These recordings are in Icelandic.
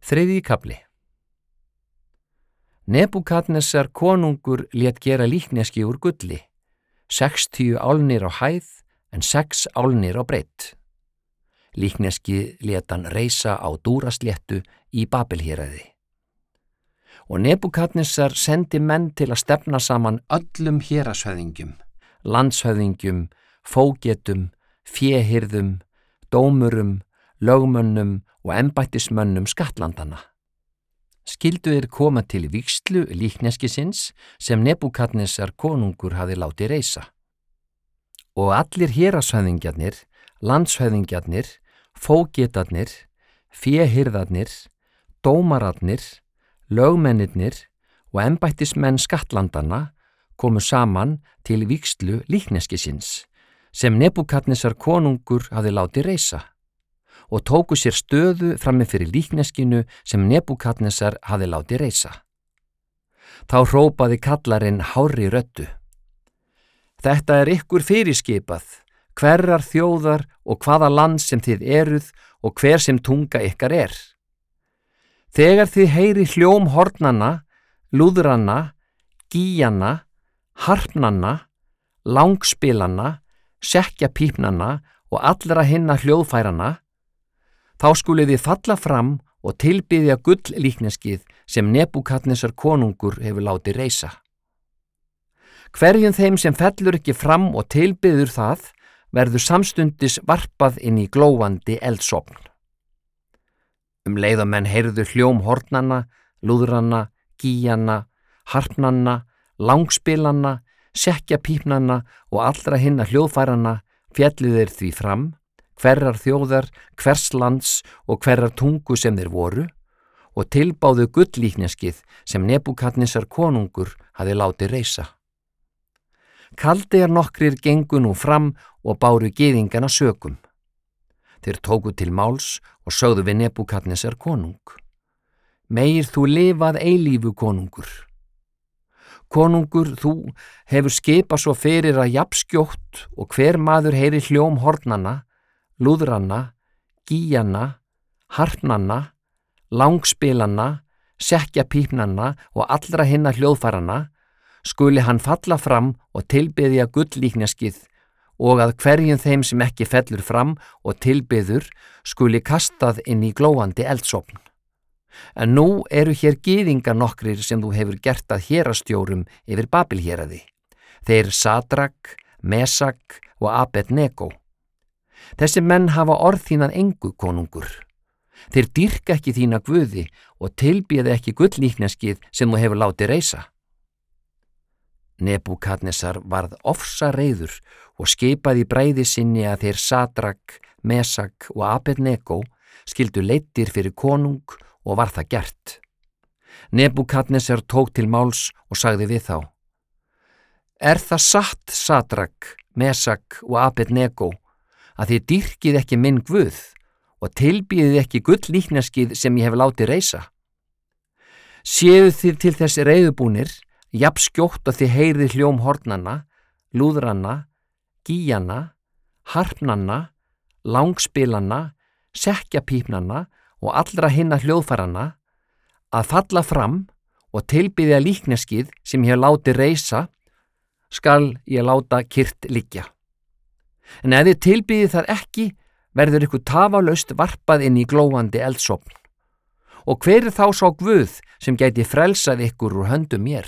Þriðji kafli. Nebúkadnesar konungur lét gera líkneski úr gulli, 60 álnir á hæð en 6 álnir á breidd. Líkneski lét hann reisa á Dúrasléttu í Babelhéraði. Og Nebúkadnesar sendi menn til að stefna saman öllum hérashöfðingjum, landshöfðingjum, fógetum, féhirðum, dómurum, lögmönnum og embættismönnum skattlandana. Skyldu þeir koma til vígslu líkneskisins sem Nebúkadnesar konungur hafði látið reisa. Og allir hérashöfðingjarnir, landshöfðingjarnir, fógetarnir, féhirðarnir, dómararnir, lögmennirnir og embættismenn skattlandana komu saman til vígslu líkneskisins sem Nebúkadnesar konungur hafði látið reisa og tóku sér stöðu frammi fyrir líkneskinu sem Nebúkadnesar hafði látið reisa. Þá hrópaði kallarinn hárri röddu: Þetta er ykkur fyrirskipað, hverrar þjóðar og hvaða land sem þið eruð og hver sem tunga ykkar er. Þegar þið heyri hljóm hornanna, lúðranna, gíjanna, harpnanna, langspilanna, sekkjapípnanna og allra hinna hljóðfæranna, þá skulið þið falla fram og tilbiðja gulllíkneskið sem Nebúkadnesar konungur hefur látið reisa. Hverjum þeim sem fellur ekki fram og tilbiður það verður samstundis varpað inn í glóandi eldsofn. Leið og menn heyrðu hljóm hornanna, lúðranna, gíjanna, harpnanna, langspilanna, sekkjapípnanna og allra hinna hljóðfæranna féllu þeir því fram, hverrar þjóðar, hvers lands og hverrar tungu sem þeir voru, og tilbáðu gulllíkneskið sem Nebúkadnesar konungur hafði látið reisa. Kaldear nokkrir gengu nú fram og báru gyðingana sökum. Þeir tóku til máls og sögðu við Nebúkadnesar konung: Megir þú lifað eilífu konungur. Konungur, þú hefur skipað svo fyrir að jafnskjótt og hver maður heyri hljóm hornanna, lúðranna, gíjanna, harpnanna, langspilanna, sekkjapípnanna og allra hinna hljóðfæranna, skuli hann falla fram og tilbiðja gulllíkneskið og að hverjum þeim sem ekki fellur fram og tilbiður skuli kastað inn í glóandi eldsofn. En nú eru hér gyðingar nokkrir sem þú hefur gert að hérastjórum yfir Babelhéraði, þeir Sadrak, Mesak og Abednego. Þessi menn hafa orð þínan engu, konungur. Þeir dýrka ekki þína guði og tilbiða ekki gulllíkneskið sem þú hefur látið reisa. Nebúkadnesar varð ofsareiður og skipaði í bræði sinni að þeir Sadrak, Mesak og Abednego skyldu leiddir fyrir konung og var það gert. Nebúkadnesar tók til máls og sagði við þá: Er það satt, Sadrak, Mesak og Abednego, að þið dýrkið ekki minn guð og tilbíðið ekki gulllíkneskið sem ég hef látið reisa? Séuð þið til þess reiðubúnir, jafnskjótt að þið heyrið hljóm hornanna, lúðranna, gíjanna, harpnanna, langspilanna, sekkjapípnanna og allra hinna hljóðfæranna, að falla fram og tilbiðja líkneskið sem ég hef látið reisa, skal ég láta kyrrt liggja. En ef þið tilbiðið það ekki, verður ykkur tafalaust varpað inn í glóandi eldsofn. Og hver er þá sá guð sem gæti frelsað ykkur úr höndum mér?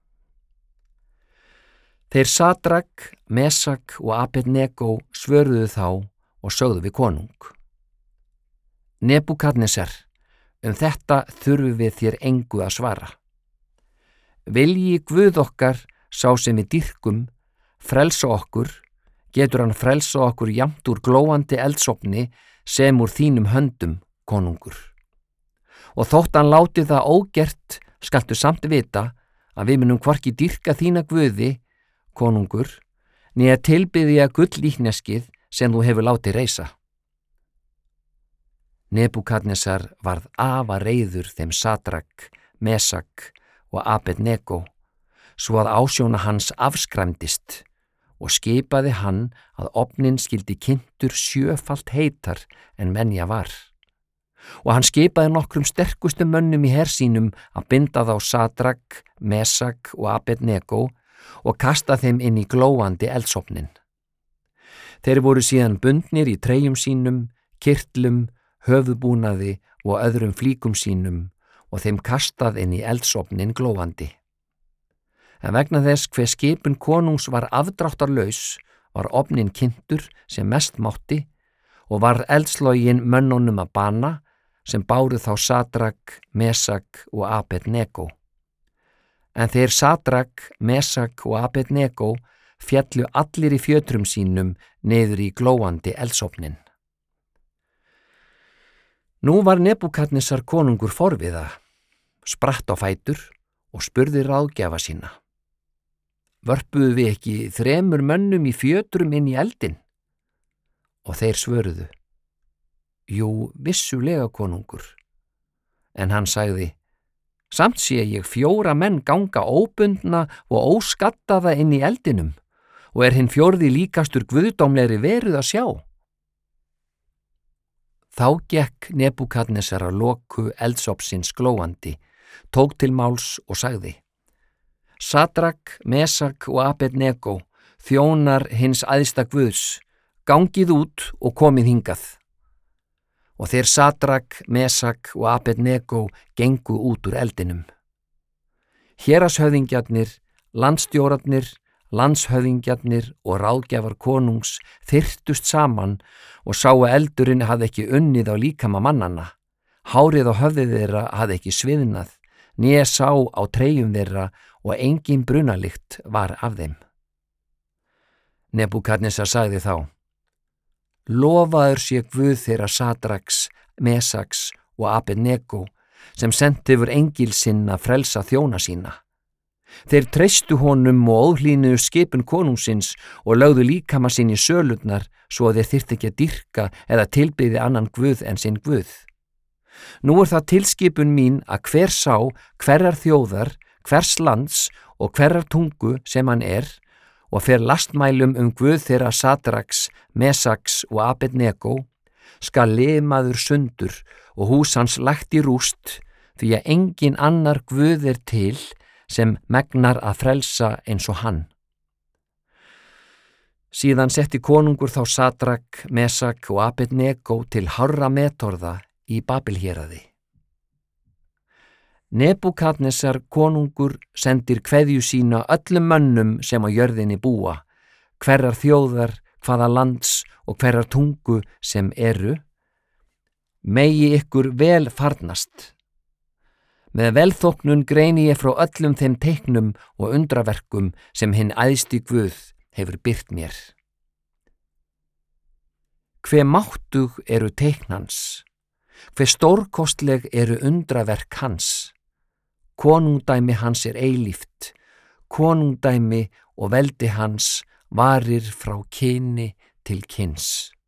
Þeir Sadrak, Mesak og Abednego svöruðu þá og sögðu við konung: Nebúkadnesar, þetta þurfum við þér engu að svara. Vilji guð okkar, sá sem við dýrkum, frelsa okkur, getur hann frelsa okkur jafnt úr glóandi eldsofni sem úr þínum höndum, konungur. Og þótt hann láti það ógert, skaltu samt vita að við munum hvorki dýrka þína guði, konungur, né að tilbiðja gulllíkneskið sem þú hefur látið reisa. Nebúkadnesar varð afar reiður þeim Sadrak, Mesak og Abednego, svo að ásjóna hans afskræmdist og skipaði hann að ofninn skyldi kynntur 7-falt heitar en venja var. og hann skipaði nokkrum sterkustu mönnum í her sínum að binda þá Sadrak, Mesak og Abednego og kasta þeim inn í glóandi eldsofnin. Þeir voru síðan bundnir í treyjum sínum, kyrtlum, höfuðbúnaði og öðrum flíkum sínum og þeim kastað inn í eldsofnin glóandi. En vegna þess hve skipun konungs var afdráttarlaus var ofnin kynntur sem mest mátti og var eldslogin mönnunum að bana sem báru þá Sadrak, Mesak og Abednego. En þeir Sadrak, Mesak og Abednego féllu allir í fjötrum sínum niður í glóandi eldsofnin. Nú var Nebúkadnesar konungur forviða, spratt á fætur og spurði ráðgjafa sína. Vörpuðu við ekki 3 mönnum í fjötrum inn í eldin? Og þeir svöruðu. Jú, vissulega konungur. En hann sagði, samt sé ég 4 menn ganga óbundna og óskattaða inn í eldinum og hinn 4. líkastur guðdómlegri veruð að sjá. Þá gekk Nebúkadnesar að loku eldsofnsins glóandi, tók til máls og sagði, Sadrak, Mesak og Abednego, þjónar hins æðsta guðs, gangið út og komið hingað. Og þeir Sadrak, Mesak og Abednego gengu út úr eldinum. Hérashöfðingjarnir, landstjórarnir, landshöfðingjarnir og ráðgjafar konungs þyrtust saman og sáu eldurinn hafði ekki unnið á líkama mannanna, hárið á höfðið þeirra hafði ekki sviðnað, né sá á treyjum þeirra og engin brunalykt var af þeim. Nebúkadnesar sagði þá, lofaður sé Guð þeirra Sadraks, Mesaks og Abednego sem sent hefur engil sinn að frelsa þjóna sína. Þeir treystu honum og óhlýnuðu skipun konungsins og lögðu líkama sín í sölurnar svo að þeir þyrftu ekki að dýrka eða tilbiðja annan guð en sinn guð. Nú það tilskipun mín að hver sá, hverrar þjóðar, hvers lands og hverrar tungu sem hann og fer lastmælum guð þeirra Sadraks, Mesaks og Abednego, skal limaður sundur og hús hans lagt í rúst, því að engin annar guð til sem megnar að frelsa eins og hann. Síðan setti konungur þá Sadrak, Mesak og Abednego til hárra metorða í Babilhéraði. Nebúkadnesar konungur sendir kveðju sína öllum mönnum sem á jörðinni búa, hverrar þjóðar, hvaða lands og hverrar tungu sem megi ykkur vel farnast. Með velþóknun greini ég frá öllum þeim teiknum og undraverkum sem hinn æðsti Guð hefur birt mér. Hve máttug eru teikn hans, hve stórkostleg eru undraverk hans. Konungdæmi hans eilíft, konungdæmi og veldi hans varir frá kyni til kyns.